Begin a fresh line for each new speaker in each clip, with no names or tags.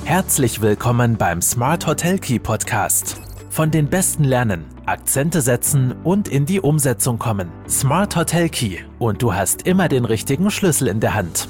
Herzlich willkommen beim Smart Hotel Key Podcast. Von den Besten lernen, Akzente setzen und in die Umsetzung kommen. Smart Hotel Key und du hast immer den richtigen Schlüssel in der Hand.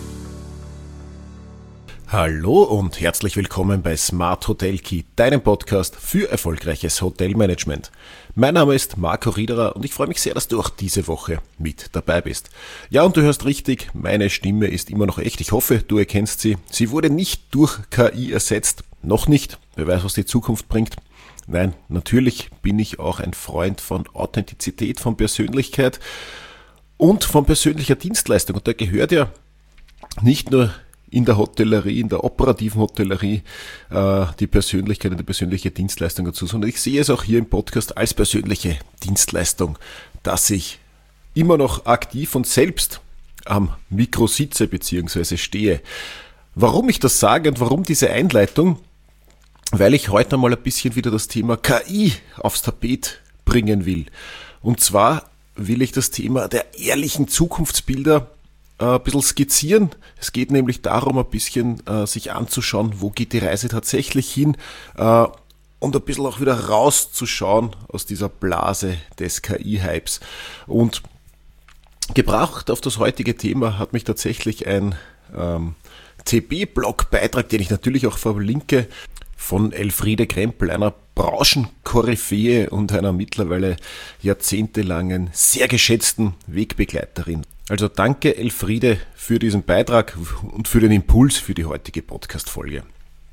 Hallo und herzlich willkommen bei Smart Hotel Key, deinem Podcast für erfolgreiches Hotelmanagement. Mein Name ist Marco Riederer und ich freue mich sehr, dass du auch diese Woche mit dabei bist. Ja, und du hörst richtig, meine Stimme ist immer noch echt. Ich hoffe, du erkennst sie. Sie wurde nicht durch KI ersetzt. Noch nicht. Wer weiß, was die Zukunft bringt. Nein, natürlich bin ich auch ein Freund von Authentizität, von Persönlichkeit und von persönlicher Dienstleistung. Und da gehört ja nicht nur in der Hotellerie, in der operativen Hotellerie, die Persönlichkeit und die persönliche Dienstleistung dazu, sondern ich sehe es auch hier im Podcast als persönliche Dienstleistung, dass ich immer noch aktiv und selbst am Mikro sitze bzw. stehe. Warum ich das sage und warum diese Einleitung? Weil ich heute mal ein bisschen wieder das Thema KI aufs Tapet bringen will. Und zwar will ich das Thema der ehrlichen Zukunftsbilder ein bisschen skizzieren. Es geht nämlich darum, ein bisschen sich anzuschauen, wo geht die Reise tatsächlich hin und ein bisschen auch wieder rauszuschauen aus dieser Blase des KI-Hypes. Und gebracht auf das heutige Thema hat mich tatsächlich ein TB-Blog-Beitrag, den ich natürlich auch verlinke, von Elfriede Krempel, einer Branchenkoryphäe und einer mittlerweile jahrzehntelangen, sehr geschätzten Wegbegleiterin. Also danke Elfriede für diesen Beitrag und für den Impuls für die heutige Podcast-Folge.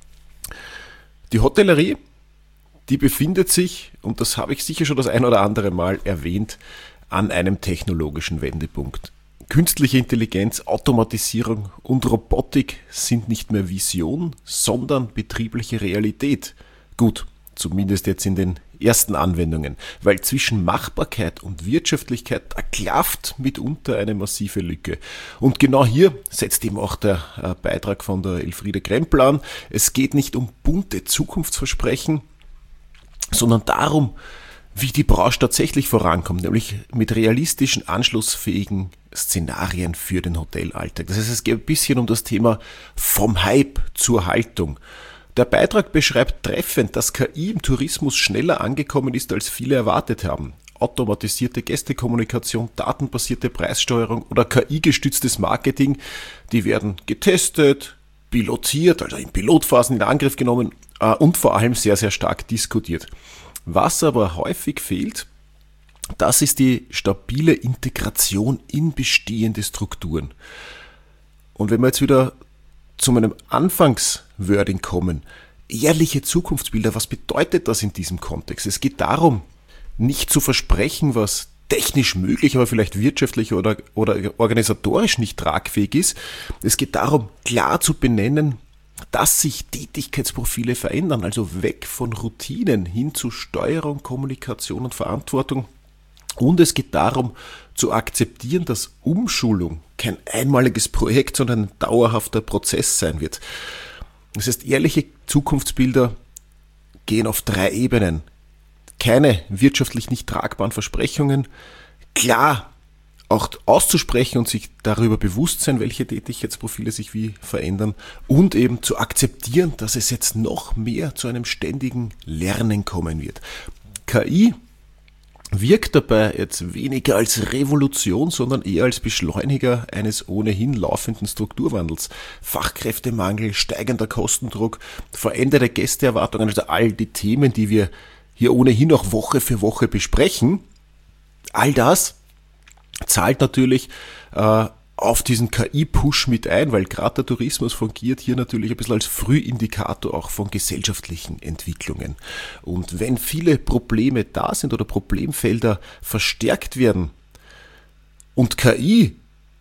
Die Hotellerie, die befindet sich, und das habe ich sicher schon das ein oder andere Mal erwähnt, an einem technologischen Wendepunkt. Künstliche Intelligenz, Automatisierung und Robotik sind nicht mehr Vision, sondern betriebliche Realität. Gut, zumindest jetzt in den ersten Anwendungen, weil zwischen Machbarkeit und Wirtschaftlichkeit, da klafft mitunter eine massive Lücke. Und genau hier setzt eben auch der Beitrag von der Elfriede Krempel an. Es geht nicht um bunte Zukunftsversprechen, sondern darum, wie die Branche tatsächlich vorankommt, nämlich mit realistischen, anschlussfähigen Szenarien für den Hotelalltag. Das heißt, es geht ein bisschen um das Thema vom Hype zur Haltung. Der Beitrag beschreibt treffend, dass KI im Tourismus schneller angekommen ist, als viele erwartet haben. Automatisierte Gästekommunikation, datenbasierte Preissteuerung oder KI-gestütztes Marketing, die werden getestet, pilotiert, also in Pilotphasen in Angriff genommen und vor allem sehr, sehr stark diskutiert. Was aber häufig fehlt, das ist die stabile Integration in bestehende Strukturen. Und wenn wir jetzt wieder zu meinem Anfangswording kommen, ehrliche Zukunftsbilder, was bedeutet das in diesem Kontext? Es geht darum, nicht zu versprechen, was technisch möglich, aber vielleicht wirtschaftlich oder organisatorisch nicht tragfähig ist. Es geht darum, klar zu benennen, dass sich Tätigkeitsprofile verändern, also weg von Routinen hin zu Steuerung, Kommunikation und Verantwortung. Und es geht darum, zu akzeptieren, dass Umschulung kein einmaliges Projekt, sondern ein dauerhafter Prozess sein wird. Das heißt, ehrliche Zukunftsbilder gehen auf 3 Ebenen. Keine wirtschaftlich nicht tragbaren Versprechungen, klar auch auszusprechen und sich darüber bewusst sein, welche Tätigkeitsprofile sich wie verändern und eben zu akzeptieren, dass es jetzt noch mehr zu einem ständigen Lernen kommen wird. KI wirkt dabei jetzt weniger als Revolution, sondern eher als Beschleuniger eines ohnehin laufenden Strukturwandels. Fachkräftemangel, steigender Kostendruck, veränderte Gästeerwartungen, also all die Themen, die wir hier ohnehin auch Woche für Woche besprechen, all das zahlt natürlich auf diesen KI-Push mit ein, weil gerade der Tourismus fungiert hier natürlich ein bisschen als Frühindikator auch von gesellschaftlichen Entwicklungen. Und wenn viele Probleme da sind oder Problemfelder verstärkt werden und KI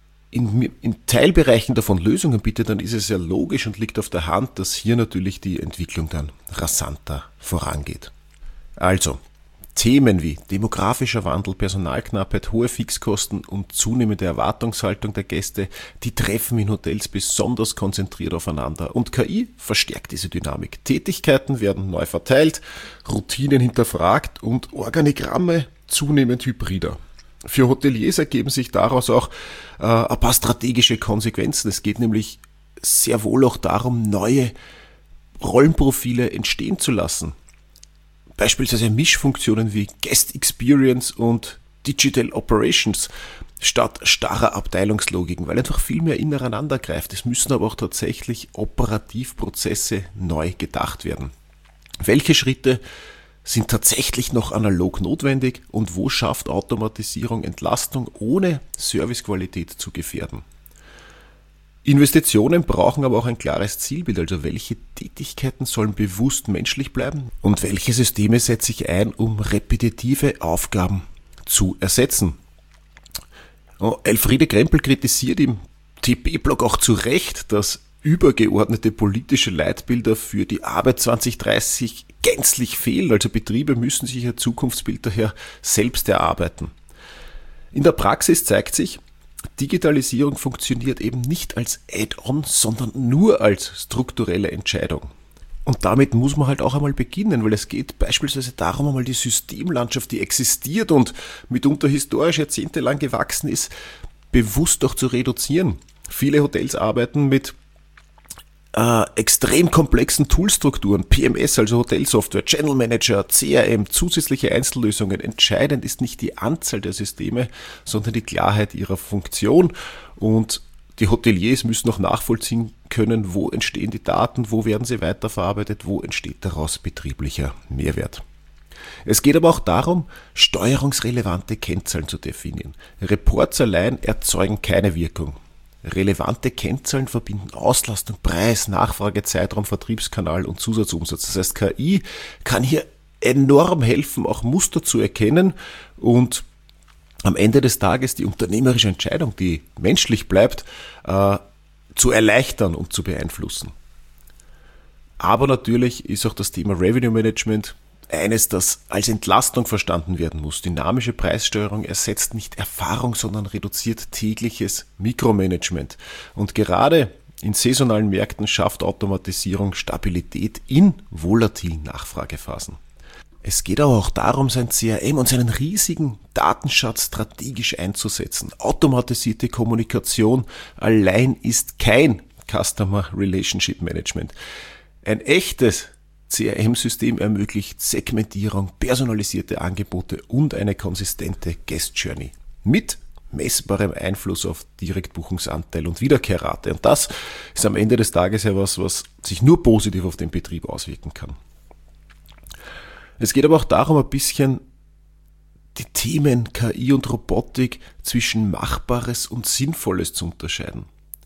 in Teilbereichen davon Lösungen bietet, dann ist es ja logisch und liegt auf der Hand, dass hier natürlich die Entwicklung dann rasanter vorangeht. Also, Themen wie demografischer Wandel, Personalknappheit, hohe Fixkosten und zunehmende Erwartungshaltung der Gäste, die treffen in Hotels besonders konzentriert aufeinander. Und KI verstärkt diese Dynamik. Tätigkeiten werden neu verteilt, Routinen hinterfragt und Organigramme zunehmend hybrider. Für Hoteliers ergeben sich daraus auch ein paar strategische Konsequenzen. Es geht nämlich sehr wohl auch darum, neue Rollenprofile entstehen zu lassen. Beispielsweise Mischfunktionen wie Guest Experience und Digital Operations statt starrer Abteilungslogiken, weil einfach viel mehr ineinander greift. Es müssen aber auch tatsächlich Operativprozesse neu gedacht werden. Welche Schritte sind tatsächlich noch analog notwendig und wo schafft Automatisierung Entlastung, ohne Servicequalität zu gefährden? Investitionen brauchen aber auch ein klares Zielbild, also welche Tätigkeiten sollen bewusst menschlich bleiben und welche Systeme setze ich ein, um repetitive Aufgaben zu ersetzen. Elfriede Krempel kritisiert im TP-Blog auch zu Recht, dass übergeordnete politische Leitbilder für die Arbeit 2030 gänzlich fehlen. Also Betriebe müssen sich ihr Zukunftsbild daher selbst erarbeiten. In der Praxis zeigt sich, Digitalisierung funktioniert eben nicht als Add-on, sondern nur als strukturelle Entscheidung. Und damit muss man halt auch einmal beginnen, weil es geht beispielsweise darum, einmal die Systemlandschaft, die existiert und mitunter historisch jahrzehntelang gewachsen ist, bewusst auch zu reduzieren. Viele Hotels arbeiten mit extrem komplexen Toolstrukturen, PMS, also Hotelsoftware, Channel Manager, CRM, zusätzliche Einzellösungen. Entscheidend ist nicht die Anzahl der Systeme, sondern die Klarheit ihrer Funktion. Und die Hoteliers müssen noch nachvollziehen können, wo entstehen die Daten, wo werden sie weiterverarbeitet, wo entsteht daraus betrieblicher Mehrwert. Es geht aber auch darum, steuerungsrelevante Kennzahlen zu definieren. Reports allein erzeugen keine Wirkung. Relevante Kennzahlen verbinden Auslastung, Preis, Nachfrage, Zeitraum, Vertriebskanal und Zusatzumsatz. Das heißt, KI kann hier enorm helfen, auch Muster zu erkennen und am Ende des Tages die unternehmerische Entscheidung, die menschlich bleibt, zu erleichtern und zu beeinflussen. Aber natürlich ist auch das Thema Revenue Management eines, das als Entlastung verstanden werden muss. Dynamische Preissteuerung ersetzt nicht Erfahrung, sondern reduziert tägliches Mikromanagement. Und gerade in saisonalen Märkten schafft Automatisierung Stabilität in volatilen Nachfragephasen. Es geht aber auch darum, sein CRM und seinen riesigen Datenschatz strategisch einzusetzen. Automatisierte Kommunikation allein ist kein Customer Relationship Management. Ein echtes CRM-System ermöglicht Segmentierung, personalisierte Angebote und eine konsistente Guest Journey mit messbarem Einfluss auf Direktbuchungsanteil und Wiederkehrrate. Und das ist am Ende des Tages ja was sich nur positiv auf den Betrieb auswirken kann. Es geht aber auch darum, ein bisschen die Themen KI und Robotik zwischen Machbares und Sinnvolles zu unterscheiden.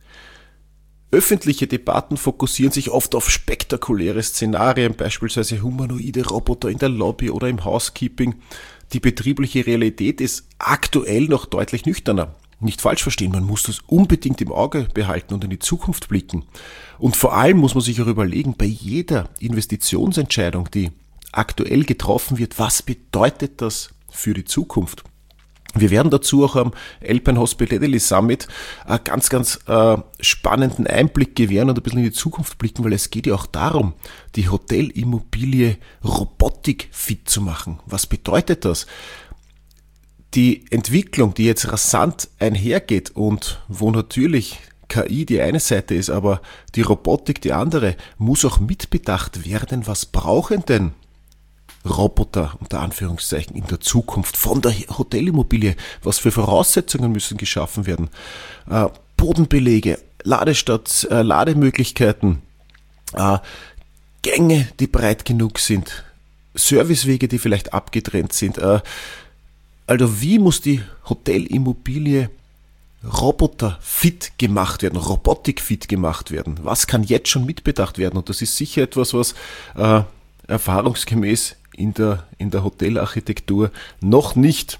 Öffentliche Debatten fokussieren sich oft auf spektakuläre Szenarien, beispielsweise humanoide Roboter in der Lobby oder im Housekeeping. Die betriebliche Realität ist aktuell noch deutlich nüchterner. Nicht falsch verstehen, man muss das unbedingt im Auge behalten und in die Zukunft blicken. Und vor allem muss man sich auch überlegen, bei jeder Investitionsentscheidung, die aktuell getroffen wird, was bedeutet das für die Zukunft? Wir werden dazu auch am Alpine Hospitality Summit einen ganz spannenden Einblick gewähren und ein bisschen in die Zukunft blicken, weil es geht ja auch darum, die Hotelimmobilie robotikfit zu machen. Was bedeutet das? Die Entwicklung, die jetzt rasant einhergeht und wo natürlich KI die eine Seite ist, aber die Robotik die andere, muss auch mitbedacht werden, was brauchen denn Roboter unter Anführungszeichen in der Zukunft von der Hotelimmobilie, was für Voraussetzungen müssen geschaffen werden, Bodenbelege, Lademöglichkeiten, Gänge, die breit genug sind, Servicewege, die vielleicht abgetrennt sind. Also wie muss die Hotelimmobilie roboterfit gemacht werden, robotikfit gemacht werden? Was kann jetzt schon mitbedacht werden? Und das ist sicher etwas, was erfahrungsgemäß in der Hotelarchitektur noch nicht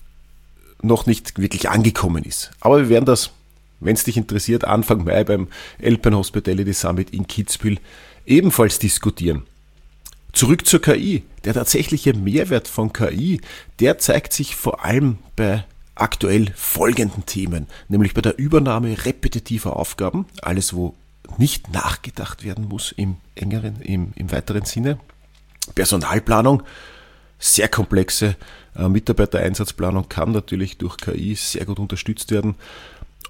wirklich angekommen ist. Aber wir werden das, wenn es dich interessiert, Anfang Mai beim Alpine Hospitality Summit in Kitzbühel ebenfalls diskutieren. Zurück zur KI. Der tatsächliche Mehrwert von KI, der zeigt sich vor allem bei aktuell folgenden Themen, nämlich bei der Übernahme repetitiver Aufgaben, alles wo nicht nachgedacht werden muss im weiteren Sinne. Personalplanung, sehr komplexe Mitarbeitereinsatzplanung kann natürlich durch KI sehr gut unterstützt werden.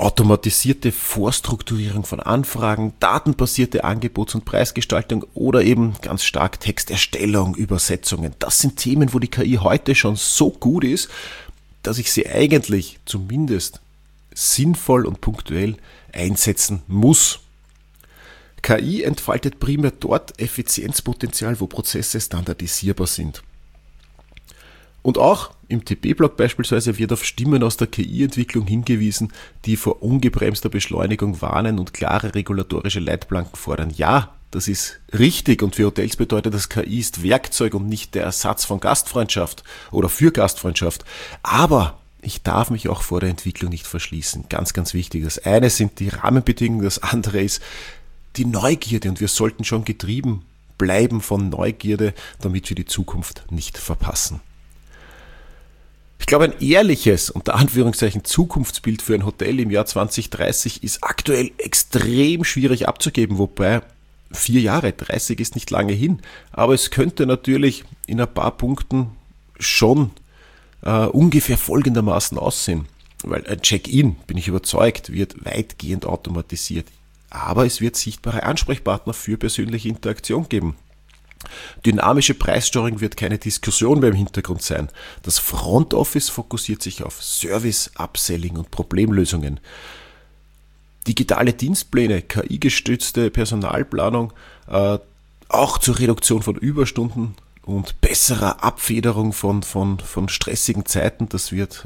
automatisierte Vorstrukturierung von Anfragen, datenbasierte Angebots- und Preisgestaltung oder eben ganz stark Texterstellung, Übersetzungen. Das sind Themen, wo die KI heute schon so gut ist, dass ich sie eigentlich zumindest sinnvoll und punktuell einsetzen muss. KI entfaltet primär dort Effizienzpotenzial, wo Prozesse standardisierbar sind. Und auch im TP-Blog beispielsweise wird auf Stimmen aus der KI-Entwicklung hingewiesen, die vor ungebremster Beschleunigung warnen und klare regulatorische Leitplanken fordern. Ja, das ist richtig und für Hotels bedeutet das, KI ist Werkzeug und nicht der Ersatz von Gastfreundschaft oder für Gastfreundschaft. Aber ich darf mich auch vor der Entwicklung nicht verschließen. Ganz, ganz wichtig. Das eine sind die Rahmenbedingungen, das andere ist die Neugierde und wir sollten schon getrieben bleiben von Neugierde, damit wir die Zukunft nicht verpassen. Ich glaube, ein ehrliches, unter Anführungszeichen, Zukunftsbild für ein Hotel im Jahr 2030 ist aktuell extrem schwierig abzugeben, wobei 4 Jahre, 30 ist nicht lange hin, aber es könnte natürlich in ein paar Punkten schon ungefähr folgendermaßen aussehen, weil ein Check-in, bin ich überzeugt, wird weitgehend automatisiert, aber es wird sichtbare Ansprechpartner für persönliche Interaktion geben. Dynamische Preissteuerung wird keine Diskussion mehr im Hintergrund sein. Das Front Office fokussiert sich auf Service, Upselling und Problemlösungen. Digitale Dienstpläne, KI-gestützte Personalplanung, auch zur Reduktion von Überstunden und besserer Abfederung von stressigen Zeiten, das wird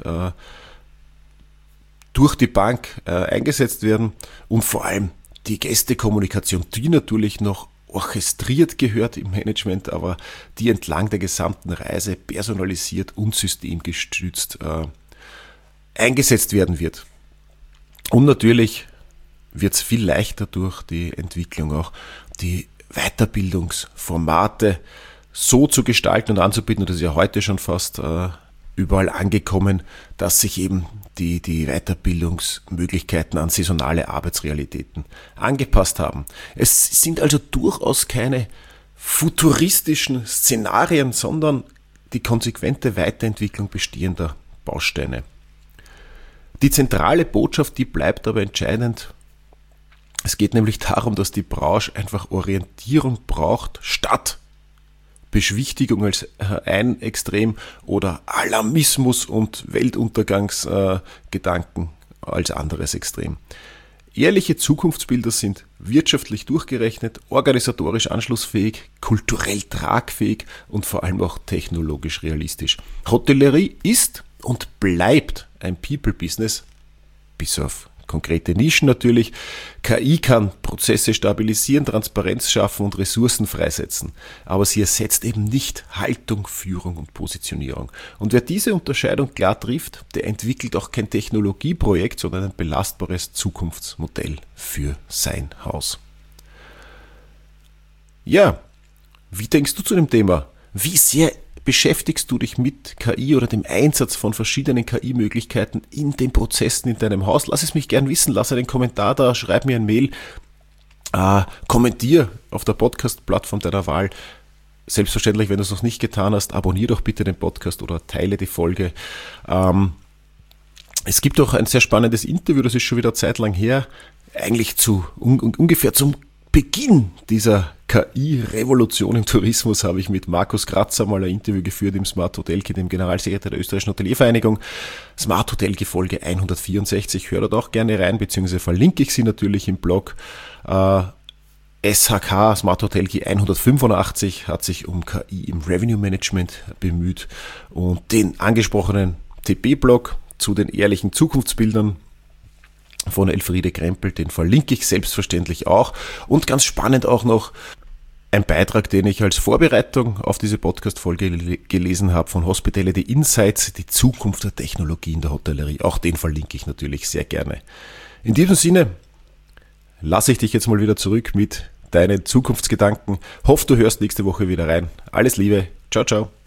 durch die Bank eingesetzt werden und vor allem die Gästekommunikation, die natürlich noch orchestriert gehört im Management, aber die entlang der gesamten Reise personalisiert und systemgestützt eingesetzt werden wird. Und natürlich wird es viel leichter durch die Entwicklung auch die Weiterbildungsformate so zu gestalten und anzubieten, und das ist ja heute schon fast überall angekommen, dass sich eben die Weiterbildungsmöglichkeiten an saisonale Arbeitsrealitäten angepasst haben. Es sind also durchaus keine futuristischen Szenarien, sondern die konsequente Weiterentwicklung bestehender Bausteine. Die zentrale Botschaft, die bleibt aber entscheidend. Es geht nämlich darum, dass die Branche einfach Orientierung braucht, statt Beschwichtigung als ein Extrem oder Alarmismus und Weltuntergangsgedanken als anderes Extrem. Ehrliche Zukunftsbilder sind wirtschaftlich durchgerechnet, organisatorisch anschlussfähig, kulturell tragfähig und vor allem auch technologisch realistisch. Hotellerie ist und bleibt ein People-Business, bis auf konkrete Nischen natürlich. KI kann Prozesse stabilisieren, Transparenz schaffen und Ressourcen freisetzen. Aber sie ersetzt eben nicht Haltung, Führung und Positionierung. Und wer diese Unterscheidung klar trifft, der entwickelt auch kein Technologieprojekt, sondern ein belastbares Zukunftsmodell für sein Haus. Ja, wie denkst du zu dem Thema? Wie sehr beschäftigst du dich mit KI oder dem Einsatz von verschiedenen KI-Möglichkeiten in den Prozessen in deinem Haus? Lass es mich gern wissen, lass einen Kommentar da, schreib mir ein Mail, kommentier auf der Podcast-Plattform deiner Wahl. Selbstverständlich, wenn du es noch nicht getan hast, abonniere doch bitte den Podcast oder teile die Folge. Es gibt auch ein sehr spannendes Interview, das ist schon wieder zeitlang her, eigentlich ungefähr zum Beginn dieser KI-Revolution im Tourismus habe ich mit Markus Kratzer mal ein Interview geführt im Smart Hotelkey, dem Generalsekretär der Österreichischen Hoteliervereinigung. Smart Hotelkey Folge 164, hör dort auch gerne rein, beziehungsweise verlinke ich sie natürlich im Blog. SHK, Smart Hotelkey 185, hat sich um KI im Revenue Management bemüht und den angesprochenen TP-Blog zu den ehrlichen Zukunftsbildern von Elfriede Krempel, den verlinke ich selbstverständlich auch. Und ganz spannend auch noch ein Beitrag, den ich als Vorbereitung auf diese Podcast-Folge gelesen habe von Hospitality Insights, die Zukunft der Technologie in der Hotellerie. Auch den verlinke ich natürlich sehr gerne. In diesem Sinne lasse ich dich jetzt mal wieder zurück mit deinen Zukunftsgedanken. Hoffe, du hörst nächste Woche wieder rein. Alles Liebe. Ciao, ciao.